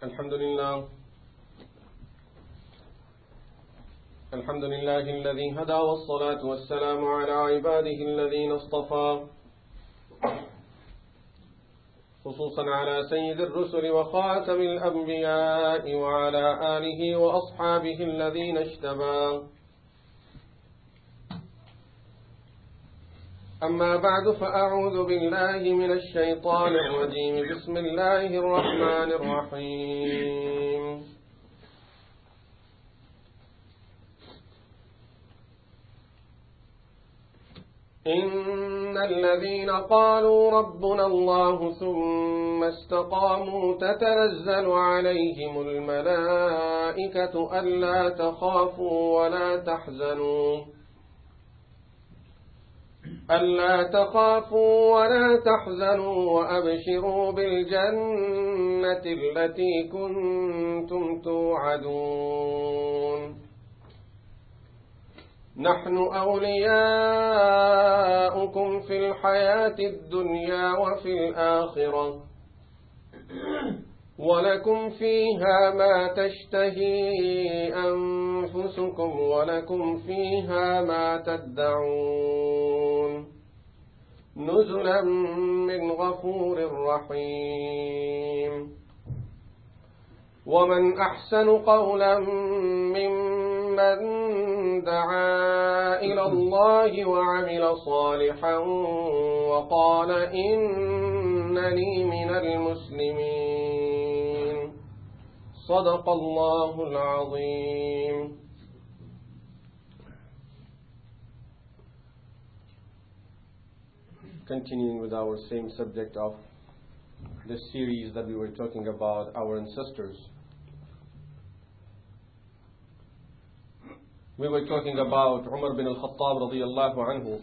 الحمد لله الذي هدى والصلاة والسلام على عباده الذين اصطفى خصوصا على سيد الرسل وخاتم الأنبياء وعلى آله وأصحابه الذين اجتبى أما بعد فأعوذ بالله من الشيطان الرجيم بسم الله الرحمن الرحيم إن الذين قالوا ربنا الله ثم استقاموا تتنزل عليهم الملائكة ألا تخافوا ولا تحزنوا وأبشروا بالجنة التي كنتم توعدون نحن أولياؤكم في الحياة الدنيا وفي الآخرة ولكم فيها ما تشتهي أنفسكم ولكم فيها ما تدعون نزلا من غفور رحيم ومن أحسن قولا ممن دعا إلى الله وعمل صالحا وقال إنني من المسلمين صدق الله العظيم. Continuing with our same subject of the series that we were talking about, our ancestors. We were talking about Umar bin al-Khattab radiyallahu anhu.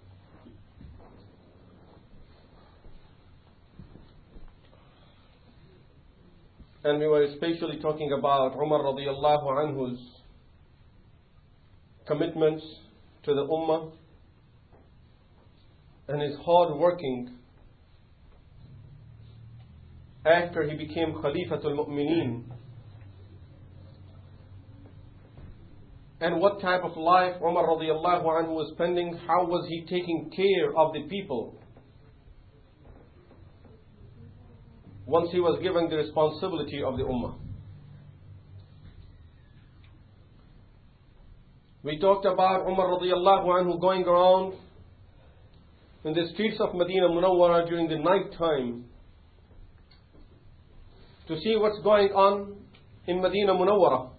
And we were especially talking about Umar radiyallahu anhu's commitments to the Ummah and his hard working after he became Khalifatul Mu'mineen, and what type of life Umar radiyallahu anhu was spending, how was he taking care of the people once he was given the responsibility of the Ummah. We talked about Umar radiyallahu anhu going around in the streets of Medina Munawwara during the night time to see what's going on in Medina Munawwara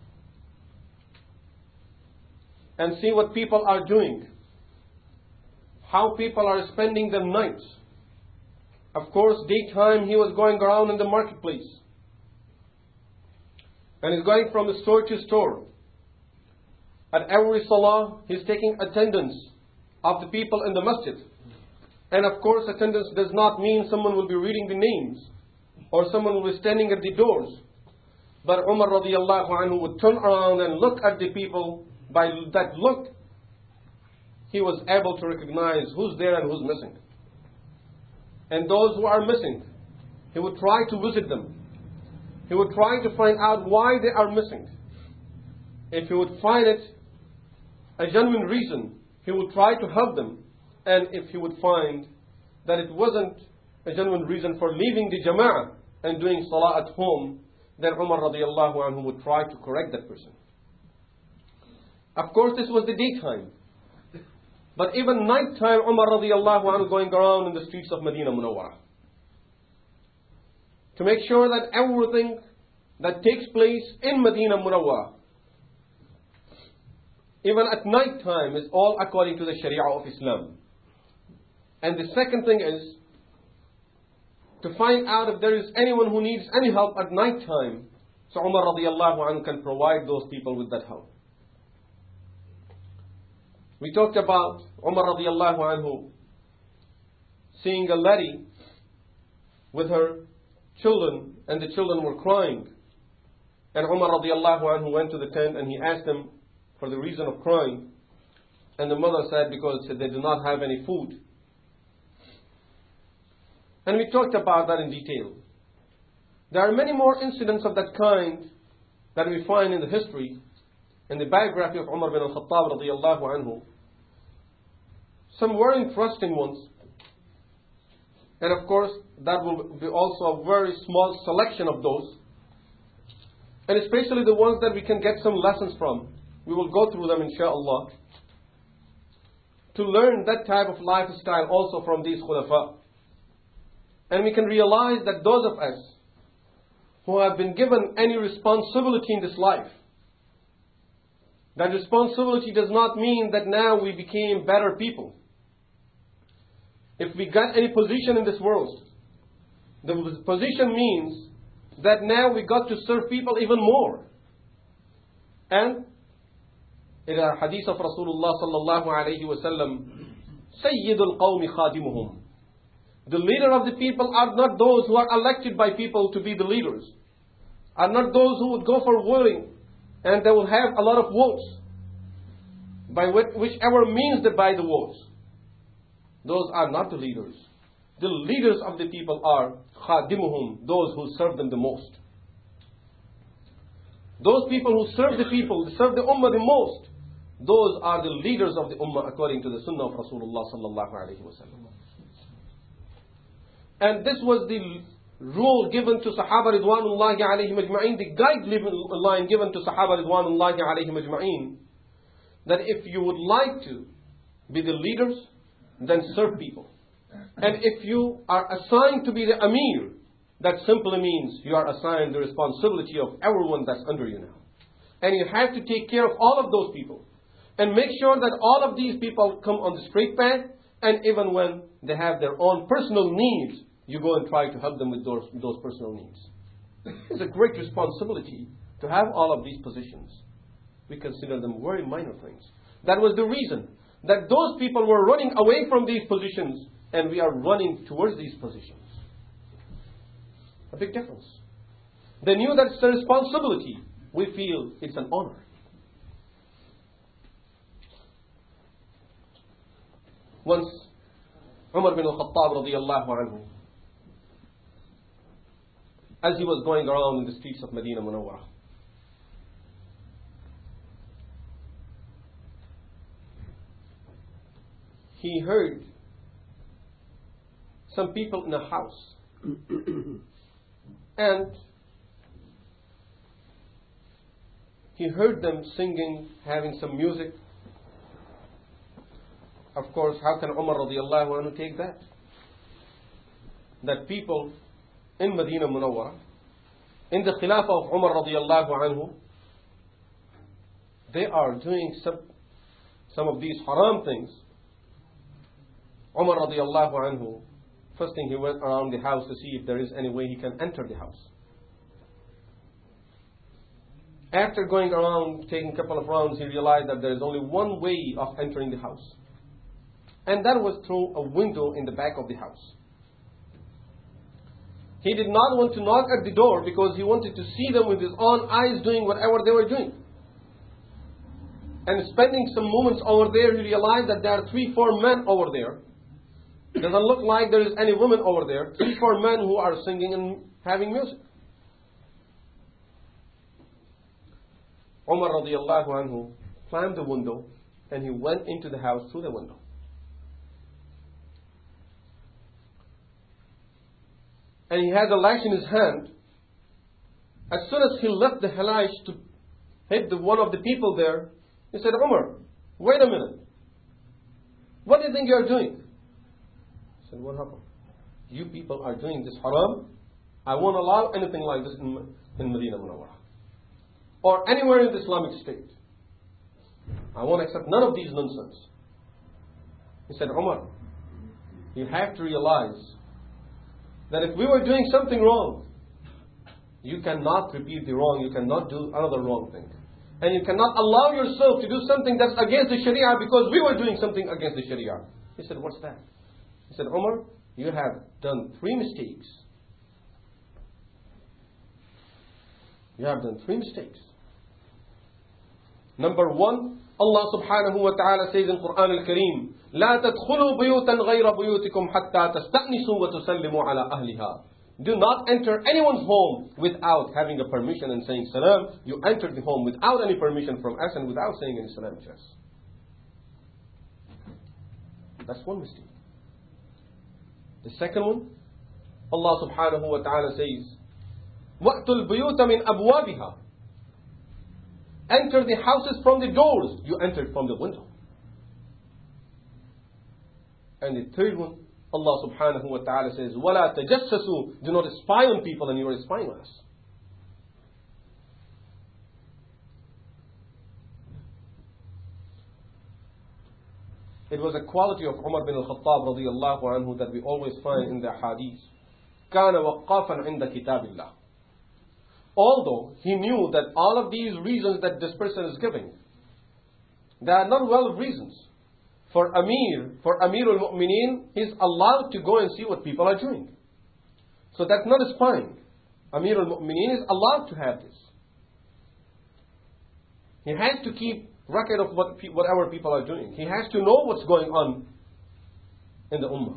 and see what people are doing, how people are spending their nights. Of course, daytime he was going around in the marketplace and he's going from store to store. At every salah, he's taking attendance of the people in the masjid. And of course, attendance does not mean someone will be reading the names or someone will be standing at the doors. But Umar radiyallahu anhu would turn around and look at the people. By that look, he was able to recognize who's there and who's missing. And those who are missing, he would try to visit them. He would try to find out why they are missing. If he would find it a genuine reason, he would try to help them. And if he would find that it wasn't a genuine reason for leaving the jama'ah and doing salah at home, then Umar radiyallahu anhu would try to correct that person. Of course, this was the daytime. But even nighttime, Umar radiyallahu anhu going around in the streets of Medina Munawwara to make sure that everything that takes place in Medina Munawwara, even at nighttime, is all according to the Sharia of Islam. And the second thing is to find out if there is anyone who needs any help at nighttime, so Umar radiyallahu anhu can provide those people with that help. We talked about Umar radiyallahu anhu seeing a lady with her children, and the children were crying. And Umar radiyallahu anhu went to the tent and he asked them for the reason of crying. And the mother said because they do not have any food. And we talked about that in detail. There are many more incidents of that kind that we find in the history, in the biography of Umar bin al-Khattab radiyallahu anhu. Some very interesting ones. And of course, that will be also a very small selection of those. And especially the ones that we can get some lessons from. We will go through them inshaAllah. To learn that type of lifestyle also from these khulafa. And we can realize that those of us who have been given any responsibility in this life, that responsibility does not mean that now we became better people. If we got any position in this world, the position means that now we got to serve people even more. And in a hadith of Rasulullah sallallahu alayhi wa sallam, Sayyidul Qawmi Khadimuhum. The leader of the people are not those who are elected by people to be the leaders. Are not those who would go for voting and they will have a lot of votes. By whichever means they buy the votes. Those are not the leaders. The leaders of the people are Khadimuhum, those who serve them the most. Those people who serve the people, serve the ummah the most, those are the leaders of the ummah according to the sunnah of Rasulullah sallallahu alayhi wa sallam. And this was the rule given to Sahaba Ridwanullahi alayhim ajma'in, the guideline given to Sahaba Ridwanullahi alayhim ajma'in, that if you would like to be the leaders, then serve people. And if you are assigned to be the Amir, that simply means you are assigned the responsibility of everyone that's under you now. And you have to take care of all of those people. And make sure that all of these people come on the straight path. And even when they have their own personal needs, you go and try to help them with those personal needs. It's a great responsibility to have all of these positions. We consider them very minor things. That was the reason that those people were running away from these positions and we are running towards these positions. A big difference. They knew that it's a responsibility. We feel it's an honor. Once, Umar bin al-Khattab radiyallahu anhu, as he was going around in the streets of Medina Munawwarah, he heard some people in a house. And he heard them singing, having some music. Of course, how can Umar radiallahu anhu take that? That people in Medina Munawwarah, in the Khilafah of Umar radiallahu anhu, they are doing some of these haram things. Umar radiallahu anhu, first thing he went around the house to see if there is any way he can enter the house. After going around, taking a couple of rounds, he realized that there is only one way of entering the house. And that was through a window in the back of the house. He did not want to knock at the door because he wanted to see them with his own eyes doing whatever they were doing. And spending some moments over there, he realized that there are 3-4 men over there. It doesn't look like there is any woman over there. 3-4 men who are singing and having music. Umar radiallahu anhu climbed the window and he went into the house through the window. And he had the lash in his hand. As soon as he left the lash to hit one of the people there, he said, Umar, wait a minute. What do you think you are doing? He said, what happened? You people are doing this haram. I won't allow anything like this in Medina Munawwarah. Or anywhere in the Islamic State. I won't accept none of these nonsense. He said, Umar, you have to realize that if we were doing something wrong, you cannot repeat the wrong, you cannot do another wrong thing. And you cannot allow yourself to do something that's against the Sharia because we were doing something against the Sharia. He said, what's that? He said, Umar, you have done 3 mistakes. You have done 3 mistakes. Number 1, Allah subhanahu wa ta'ala says in Quran al-Kareem, لا تدخلوا بيوتا غير بيوتكم حتى تستأنسوا وتسلموا على أهلها. do not enter anyone's home without having a permission and saying salam. You enter the home without any permission from us and without saying any salam to us. That's one mistake. The second one, Allah subhanahu wa ta'ala says, وَأْتُوا الْبُيُوتَ مِنْ أَبْوَابِهَا. Enter the houses from the doors. You entered from the window. And the third one, Allah subhanahu wa ta'ala says, وَلَا تَجَسَّسُوا. Do not spy on people, and you are spying on us. It was a quality of Umar bin al-Khattab radiyallahu anhu that we always find in the hadith. كَانَ وَقَّافًا عِنْدَ كِتَابِ اللَّهِ. Although he knew that all of these reasons that this person is giving, they are not valid reasons. For Amirul Mu'mineen, he is allowed to go and see what people are doing. So that's not spying. Amirul Mu'mineen is allowed to have this. He has to keep record of whatever people are doing. He has to know what's going on in the Ummah.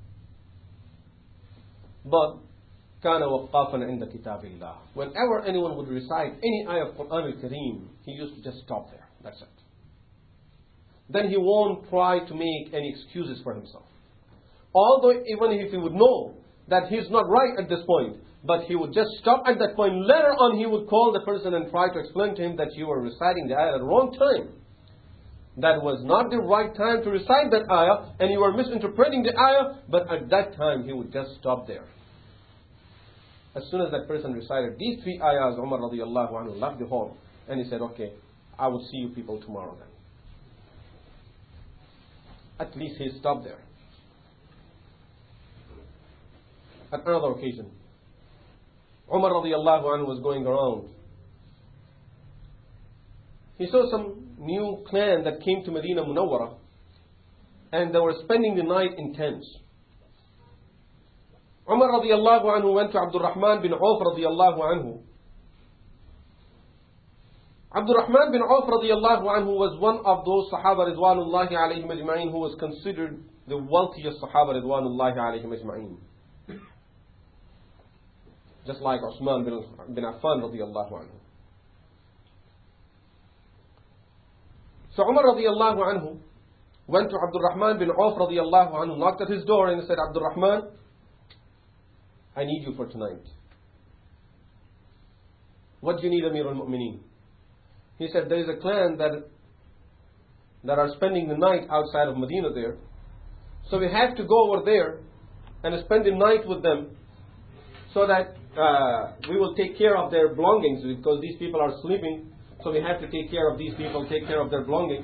But كَانَ وَقَّافًا عِنْدَ كِتَابِ اللَّهِ. Whenever anyone would recite any ayah of Quran al-Kareem, he used to just stop there. That's it. Then he won't try to make any excuses for himself. Although even if he would know that he's not right at this point, but he would just stop at that point. Later on he would call the person and try to explain to him that you were reciting the ayah at the wrong time. That was not the right time to recite that ayah, and you were misinterpreting the ayah, but at that time he would just stop there. As soon as that person recited these three ayahs, Umar radiallahu anhu left the hall, and he said, okay, I will see you people tomorrow then. At least he stopped there. At another occasion, Umar radiallahu anhu was going around. He saw some new clan that came to Medina Munawwara, and they were spending the night in tents. Umar radiallahu anhu went to Abdul Rahman bin Auf radiallahu anhu. Abdul Rahman bin Auf radiallahu anhu was one of those Sahaba ridwanullahi alayhim ajma'in who was considered the wealthiest Sahaba ridwanullahi alayhim ajma'in. Just like Uthman bin Affan radiallahu anhu. So Umar radiallahu anhu went to Abdul Rahman bin Auf radiallahu anhu, knocked at his door and said, Abdul Rahman, I need you for tonight. What do you need, Amir al-Mu'mineen? He said, there is a clan that are spending the night outside of Medina there. So we have to go over there and spend the night with them so that we will take care of their belongings, because these people are sleeping. So we have to take care of these people, take care of their belongings.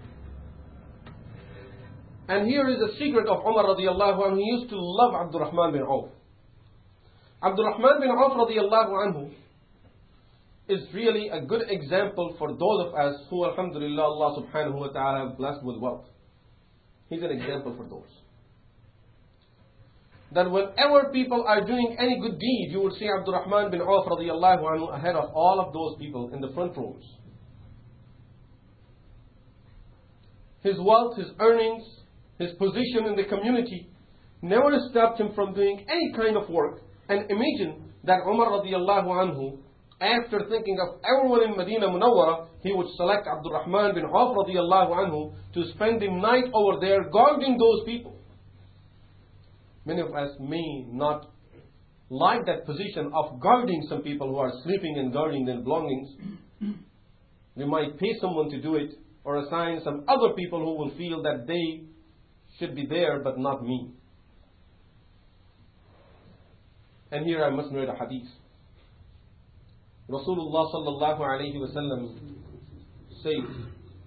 And here is a secret of Umar radiallahu anhu. He used to love Abdul Rahman bin Auf. Abdul Rahman bin Auf radiallahu anhu is really a good example for those of us who, alhamdulillah, Allah subhanahu wa ta'ala have blessed with wealth. He's an example for those. That whenever people are doing any good deed, you will see Abdul Rahman bin Auf radiallahu anhu ahead of all of those people in the front rows. His wealth, his earnings, his position in the community never stopped him from doing any kind of work. And imagine that Umar radiallahu anhu, after thinking of everyone in Medina Munawwara, he would select Abdul Rahman bin Auf radiallahu anhu to spend the night over there guarding those people. Many of us may not like that position of guarding some people who are sleeping and guarding their belongings. We might pay someone to do it, or assign some other people who will feel that they should be there but not me. And here I must narrate a hadith. Rasulullah sallallahu alayhi wa sallam says,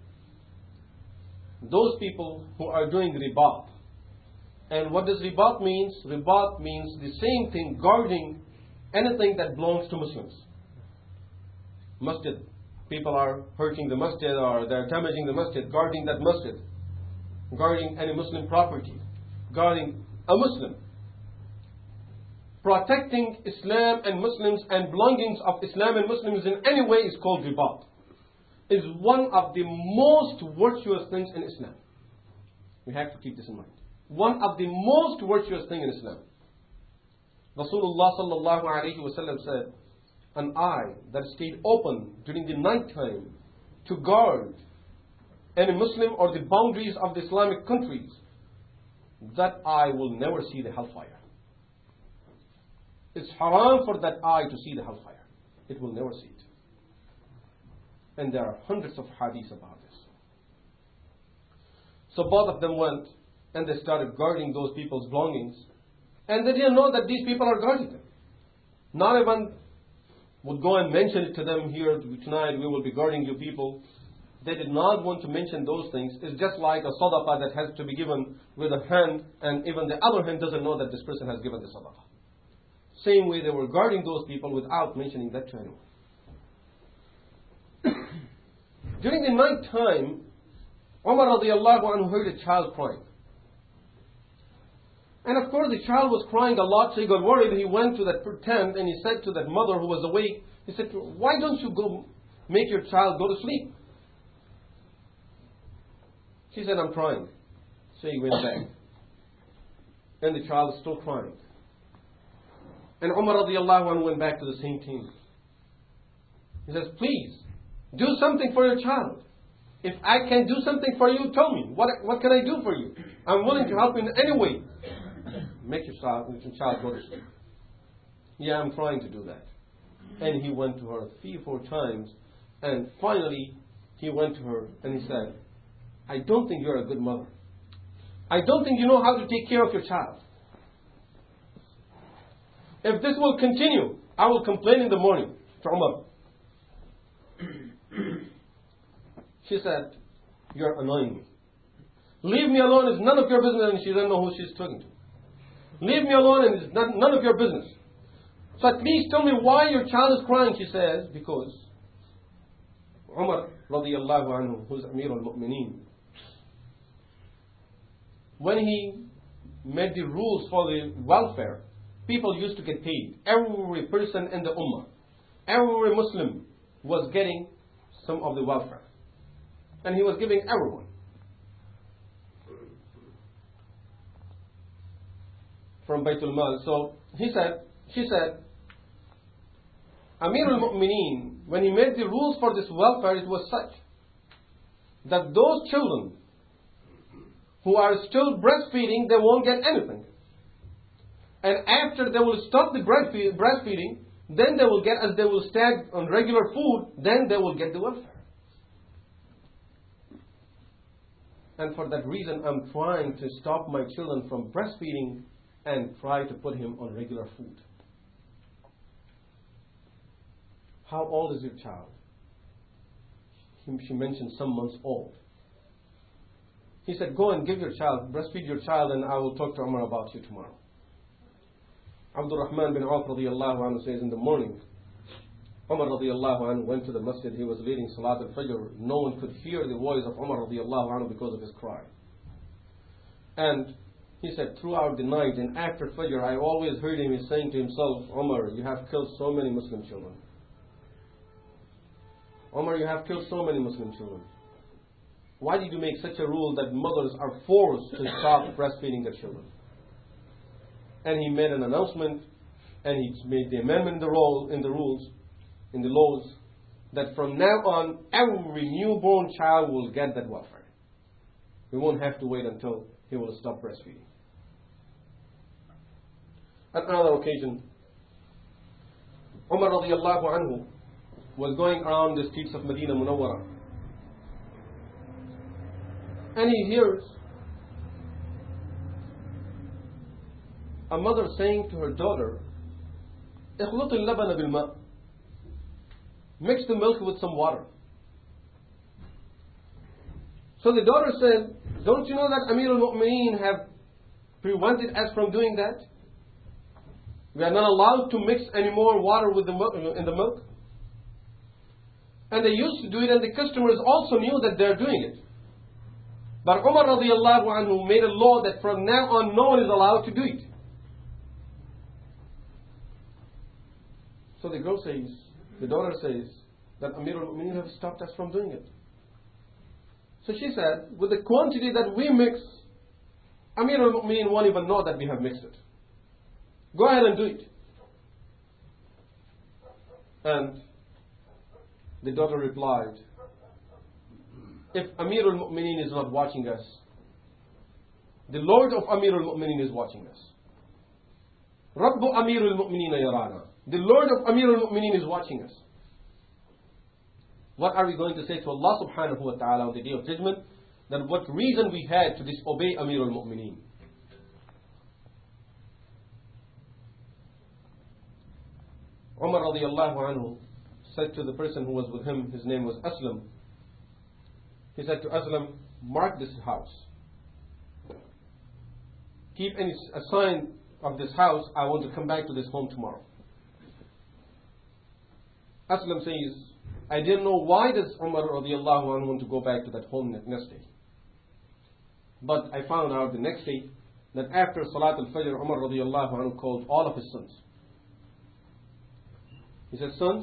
those people who are doing ribat. And what does ribat means? Ribat means the same thing, guarding anything that belongs to Muslims. Masjid. People are hurting the masjid, or they're damaging the masjid, guarding that masjid. Guarding any Muslim property. Guarding a Muslim. Protecting Islam and Muslims and belongings of Islam and Muslims in any way is called ribat. Is one of the most virtuous things in Islam. We have to keep this in mind. One of the most virtuous things in Islam. Rasulullah sallallahu alayhi wasallam said, an eye that stayed open during the night time to guard any Muslim or the boundaries of the Islamic countries, that eye will never see the hellfire. It's haram for that eye to see the hellfire. It will never see it. And there are hundreds of hadiths about this. So both of them went and they started guarding those people's belongings. And they didn't know that these people are guarding them. Not even would go and mention it to them, here tonight we will be guarding you people. They did not want to mention those things. It's just like a sadaqah that has to be given with a hand, and even the other hand doesn't know that this person has given the sadaqah. Same way they were guarding those people without mentioning that to anyone. During the night time, Umar radiallahu anhu heard a child crying. And of course the child was crying a lot, so he got worried. He went to that tent and he said to that mother who was awake, he said, why don't you go make your child go to sleep? She said, I'm crying. So he went back. And the child was still crying. And Umar radiallahu anhu went back to the same team. He says, please, do something for your child. If I can do something for you, tell me. What can I do for you? I'm willing to help in any way. Make your child go to sleep. Yeah, I'm trying to do that. And he went to her 3 or 4 times. And finally, he went to her and he said, I don't think you're a good mother. I don't think you know how to take care of your child. If this will continue, I will complain in the morning to Umar. She said, you're annoying me. Leave me alone, it's none of your business. And she doesn't know who she's talking to. Leave me alone and it's none of your business. So at least tell me why your child is crying. She says, because Umar radiallahu anhu, who's Amir al-Mu'mineen, when he made the rules for the welfare, people used to get paid. Every person in the Ummah, every Muslim was getting some of the welfare. And he was giving everyone. From Baytul Mal. So she said, Amir al-Mu'mineen, when he made the rules for this welfare, it was such that those children who are still breastfeeding, they won't get anything. And after they will stop the breastfeeding, then they will get, as they will stay on regular food, then they will get the welfare. And for that reason, I'm trying to stop my children from breastfeeding and try to put him on regular food. How old is your child? She mentioned some months old. He said, go and give your child, breastfeed your child, and I will talk to Umar about you tomorrow. Abdul Rahman bin Auf radiallahu anhu says, in the morning, Umar radiallahu anhu went to the masjid. He was leading Salat al-Fajr. No one could hear the voice of Umar radiallahu anhu because of his cry. And he said, throughout the night and after Fajr, I always heard him saying to himself, Umar, you have killed so many Muslim children. Umar, you have killed so many Muslim children. Why did you make such a rule that mothers are forced to stop breastfeeding their children? And he made an announcement, and he made the amendment in the laws, that from now on, every newborn child will get that welfare. We won't have to wait until he will stop breastfeeding. At another occasion, Umar radiallahu anhu was going around the streets of Medina Munawwara. And he hears a mother saying to her daughter, اخلط اللبن بالماء. Mix the milk with some water. So the daughter said, don't you know that Amir al-Mu'mineen have prevented us from doing that? We are not allowed to mix any more water with the milk, in the milk. And they used to do it, and the customers also knew that they are doing it. But Umar radiallahu anhu made a law that from now on no one is allowed to do it. So the daughter says that Amir al-Mu'mineen have stopped us from doing it. So she said, with the quantity that we mix, Amir al-Mu'mineen won't even know that we have mixed it. Go ahead and do it. And the daughter replied, if Amir al-Mu'mineen is not watching us, the Lord of Amir al-Mu'mineen is watching us. Rabbu Amir al-Mu'mineen yarana. The Lord of Amir al-Mu'mineen is watching us. What are we going to say to Allah subhanahu wa ta'ala on the day of judgment? Then what reason we had to disobey Amir al-Mu'mineen? Umar radiallahu anhu said to the person who was with him, his name was Aslam. He said to Aslam, mark this house. Keep a sign of this house. I want to come back to this home tomorrow. Aslam says, I didn't know why does Umar radiallahu anhu want to go back to that home next day. But I found out the next day that after Salat al-Fajr, Umar radiallahu anhu called all of his sons. He said, sons,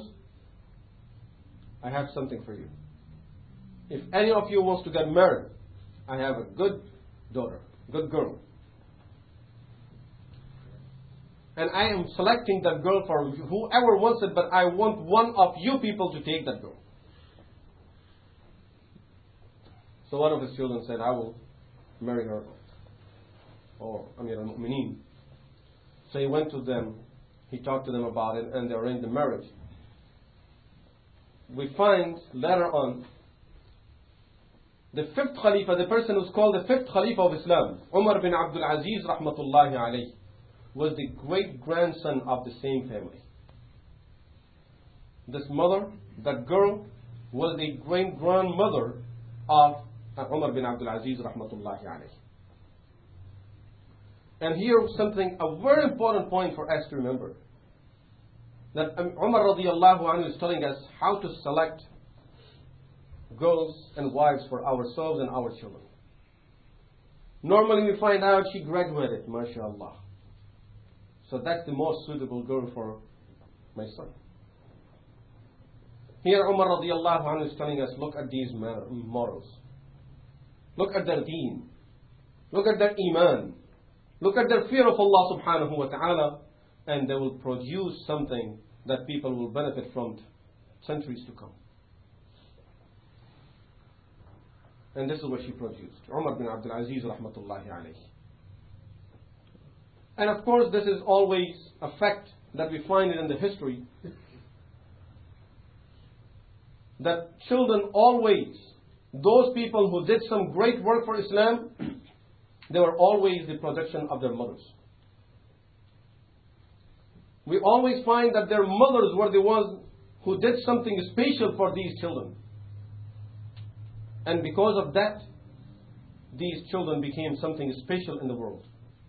I have something for you. If any of you wants to get married, I have a good daughter, good girl. And I am selecting that girl for whoever wants it, but I want one of you people to take that girl. So one of his children said, I will marry her. Or Amir al-Mu'mineen. So he went to them, he talked to them about it, and they arranged the marriage. We find later on, the fifth Khalifa, the person who's called the fifth Khalifa of Islam, Umar bin Abdul Aziz rahmatullahi alayhi, was the great-grandson of the same family. This mother, that girl, was the great-grandmother of Umar bin Abdul Aziz rahmatullahi alayhi. And here something, a very important point for us to remember. That Umar radiallahu anhu is telling us how to select girls and wives for ourselves and our children. Normally we find out she graduated, mashallah. So that's the most suitable girl for my son. Here Umar radiallahu anhu is telling us, look at these morals. Look at their deen. Look at their iman. Look at their fear of Allah subhanahu wa ta'ala, and they will produce something that people will benefit from centuries to come. And this is what she produced. Umar bin Abdul Aziz rahmatullahi alayhi. And of course this is always a fact that we find it in the history, that children always, those people who did some great work for Islam, they were always the production of their mothers. We always find that their mothers were the ones who did something special for these children. And because of that, these children became something special in the world.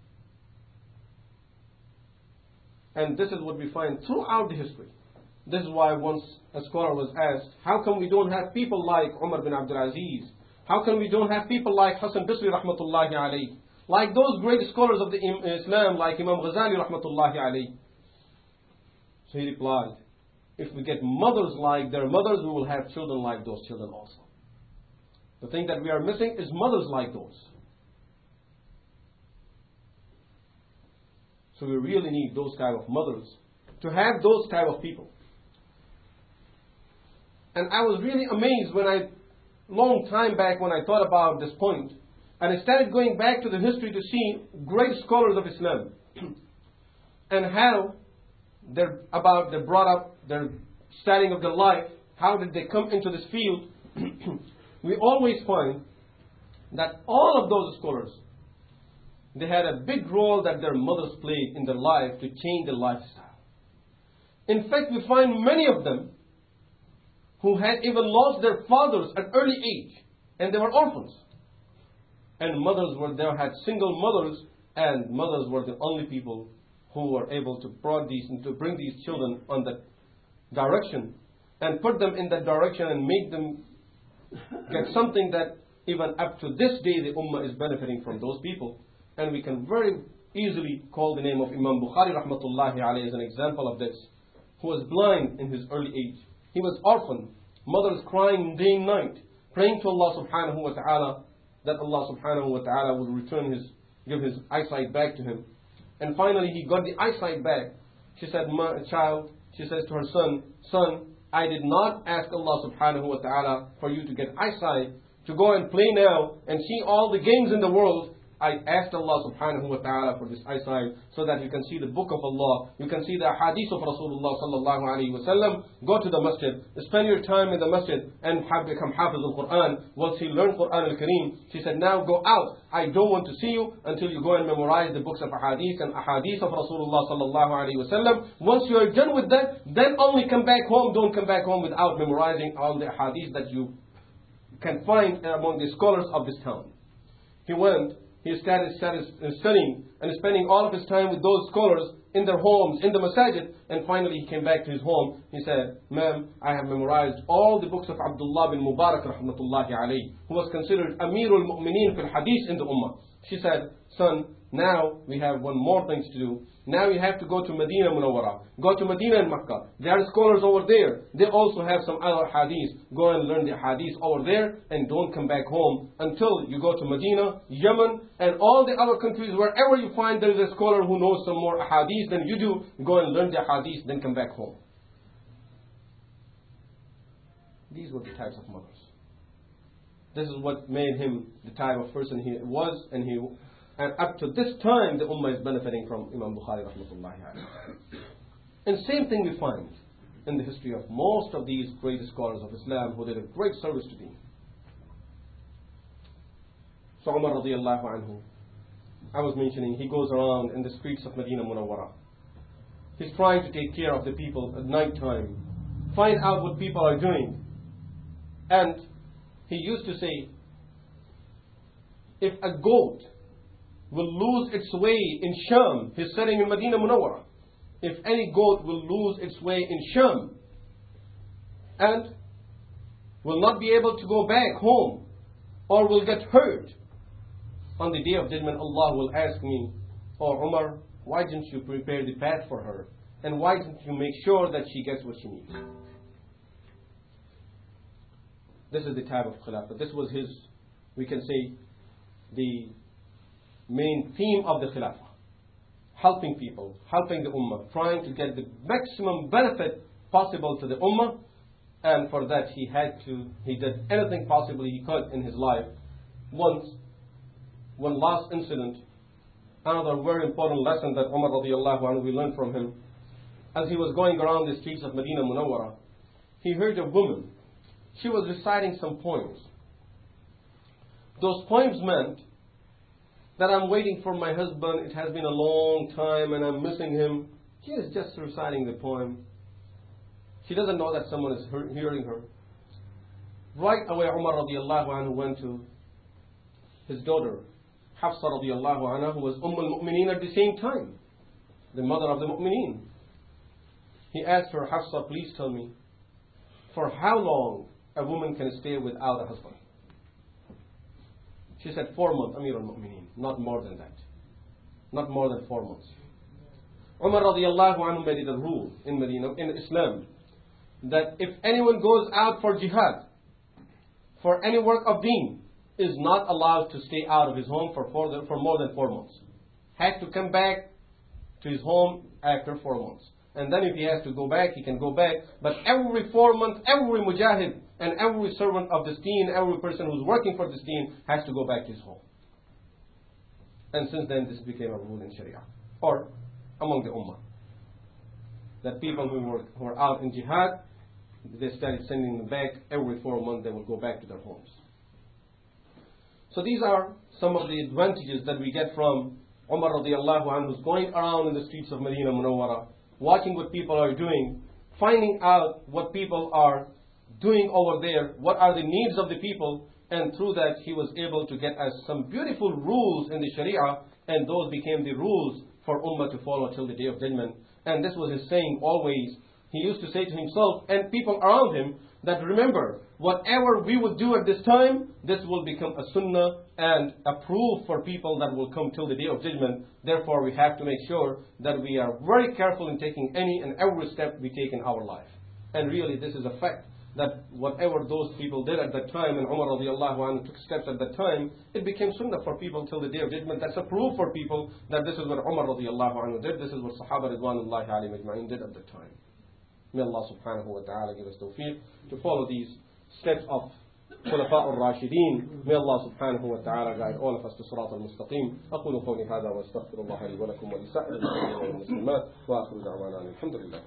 And this is what we find throughout the history. This is why once a scholar was asked, how come we don't have people like Umar bin Abdul Aziz? How come we don't have people like Hassan Bisri rahmatullahi alayhi? Like those great scholars of the Islam, like Imam Ghazali rahmatullahi alayhi. So he replied, if we get mothers like their mothers, we will have children like those children also. The thing that we are missing is mothers like those. So we really need those type of mothers to have those type of people. And I was really amazed when long time back when I thought about this point, and I started going back to the history to see great scholars of Islam and how they brought up their studying of their life, how did they come into this field. We always find that all of those scholars, they had a big role that their mothers played in their life to change their lifestyle. In fact, we find many of them who had even lost their fathers at early age, and they were orphans. And mothers were there, had single mothers, and mothers were the only people who were able to bring these children on that direction and put them in that direction and make them get something that even up to this day the Ummah is benefiting from those people. And we can very easily call the name of Imam Bukhari rahmatullahi alayhi as an example of this, who was blind in his early age. He was orphaned, mothers crying day and night, praying to Allah subhanahu wa ta'ala that Allah subhanahu wa ta'ala will give his eyesight back to him. And finally he got the eyesight back. She said, child, she says to her son, son, I did not ask Allah subhanahu wa ta'ala for you to get eyesight, to go and play now and see all the games in the world. I asked Allah subhanahu wa ta'ala for this eyesight so that you can see the book of Allah, you can see the hadith of Rasulullah sallallahu alayhi wa sallam. Go to the masjid, spend your time in the masjid and become hafiz al-Quran. Once he learned Quran al-Kareem, she said, now go out. I don't want to see you until you go and memorize the books of hadith and ahadith of Rasulullah sallallahu alayhi wa sallam. Once you are done with that, then only come back home. Don't come back home without memorizing all the hadith that you can find among the scholars of this town. He went. He started studying and spending all of his time with those scholars in their homes, in the masajid, and finally he came back to his home. He said, ma'am, I have memorized all the books of Abdullah bin Mubarak rahmatullahi alayhi, who was considered Amirul Mu'mineen fil Hadith in the Ummah. She said, son, now we have one more thing to do. Now you have to go to Medina Munawwara. Go to Medina and Makkah. There are scholars over there. They also have some other hadith. Go and learn the hadith over there and don't come back home until you go to Medina, Yemen, and all the other countries. Wherever you find there is a scholar who knows some more hadith than you do, go and learn the hadith, then come back home. These were the types of mothers. This is what made him the type of person he was, and up to this time, the Ummah is benefiting from Imam Bukhari rahmatullahi alayhi. And same thing we find in the history of most of these great scholars of Islam who did a great service to Deen. So Umar radiallahu anhu, I was mentioning, he goes around in the streets of Medina Munawwara. He's trying to take care of the people at night time, find out what people are doing. And he used to say, if a goat will lose its way in Sham, he's sitting in Medina Munawwara. If any goat will lose its way in Sham and will not be able to go back home or will get hurt, on the day of judgment Allah will ask me, oh Umar, why didn't you prepare the path for her? And why didn't you make sure that she gets what she needs? This is the type of Khilafah. This was his, we can say, the main theme of the Khilafah. Helping people, helping the Ummah, trying to get the maximum benefit possible to the Ummah. And for that he did anything possible he could in his life. Once, one last incident, another very important lesson that Umar radiallahu anhu we learned from him. As he was going around the streets of Medina Munawwara, he heard a woman. She was reciting some poems. Those poems meant that I'm waiting for my husband, it has been a long time and I'm missing him. She is just reciting the poem. She doesn't know that someone is hearing her. Right away Umar radiallahu anhu went to his daughter, Hafsa radiallahu anha, who was al-Mu'mineen at the same time, the mother of the Mu'mineen. He asked her, Hafsa, please tell me, for how long a woman can stay without a husband? She said 4 months, Amir al-Mu'mineen, not more than that. Not more than 4 months. Umar radiallahu anhu made it a rule in Medina, in Islam, that if anyone goes out for jihad, for any work of deen, is not allowed to stay out of his home for more than 4 months. Has to come back to his home after 4 months. And then if he has to go back, he can go back. But every 4 months, every mujahid and every servant of this deen, every person who's working for this deen has to go back to his home. And since then this became a rule in Sharia, or among the Ummah, that people who are out in jihad, they started sending them back. Every 4 months they will go back to their homes. So these are some of the advantages that we get from Umar radiallahu anhu, who's going around in the streets of Medina Munawwara, watching what people are doing, finding out what people are doing over there, what are the needs of the people, and through that he was able to get us some beautiful rules in the Sharia, and those became the rules for Ummah to follow till the Day of Judgment. And this was his saying always. He used to say to himself and people around him that, remember, whatever we would do at this time, this will become a sunnah and a proof for people that will come till the Day of Judgment. Therefore, we have to make sure that we are very careful in taking any and every step we take in our life. And really, this is a fact that whatever those people did at that time, and Umar radiallahu anhu took steps at that time, it became sunnah for people till the day of judgment. That's a proof for people that this is what Umar radiallahu anhu did, this is what Sahaba ridwanullahi alayhim ajma'in did at that time. May Allah subhanahu wa ta'ala give us tawfiq to follow these steps of خلفاء الراشدين. May Allah subhanahu wa ta'ala guide all of us to صراط المستقيم. أقول قولي هذا وأستغفر الله لي ولكم ولسائر المسلمين والمسلمات وآخر دعوانا الحمد لله.